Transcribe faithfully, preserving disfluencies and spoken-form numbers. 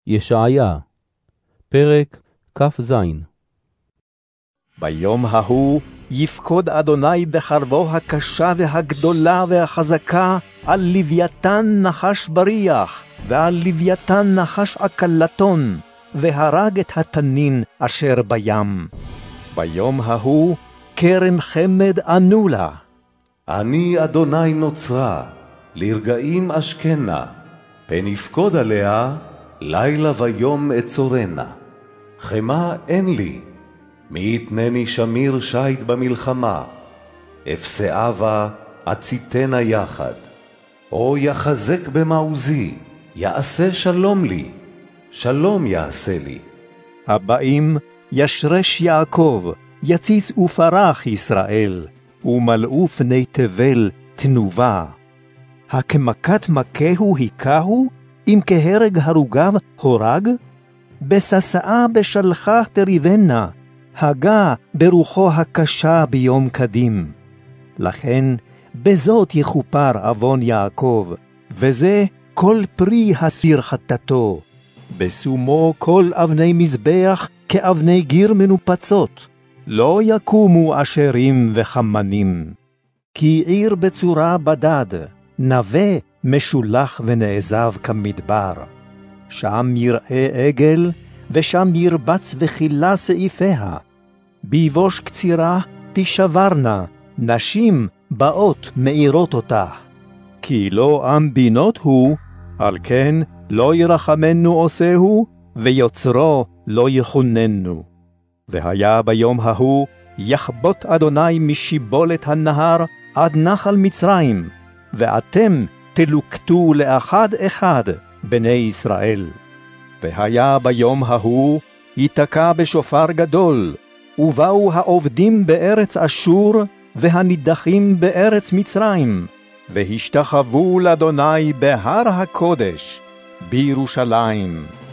ישעיה, פרק כ"ז. ביום ההוא יפקוד אדוני בחרבו הקשה והגדולה והחזקה על לוויתן נחש בריח, ועל לוויתן נחש עקלתון, והרג את התנין אשר בים. ביום ההוא כרם חמד ענו לה. אני אדוני נוצרה, לרגעים אשכנה, פן יפקוד עליה, לילה ויום אצורנה. חמה אין לי, מי יתנני שמיר שית במלחמה, אפסעה בה עציתנה יחד. או יחזק במעוזי, יעשה שלום לי, שלום יעשה לי. הבאים ישרש יעקב, יציץ ופרח ישראל, ומלאו פני תבל תנובה. הכמכת מכהו היכהו, אם כהרג הרוגיו הורג? בססאה בשלחה תריבנה, הגה ברוחו הקשה ביום קדים. לכן בזאת יכופר עוון יעקב, וזה כל פרי הסיר חטאתו. בסומו כל אבני מזבח כאבני גיר מנופצות, לא יקומו אשרים וחמנים. כי עיר בצורה בדד, נווה משולח ונעזב כמדבר. שם יראה עגל, ושם ירבץ וחילה סעיפיה. ביבוש קצירה תשברנה, נשים באות מאירות אותה. כי לא עם בינות הוא, על כן לא ירחמנו עושהו, ויוצרו לא יכוננו. והיה ביום ההוא יחבוט אדוני משיבולת הנהר עד נחל מצרים, ואתם תלוקטו לאחד אחד בני ישראל. והיה ביום ההוא ייתקע בשופר גדול, ובאו העובדים בארץ אשור והנידחים בארץ מצרים, והשתחוו לאדוני בהר הקודש בירושלים.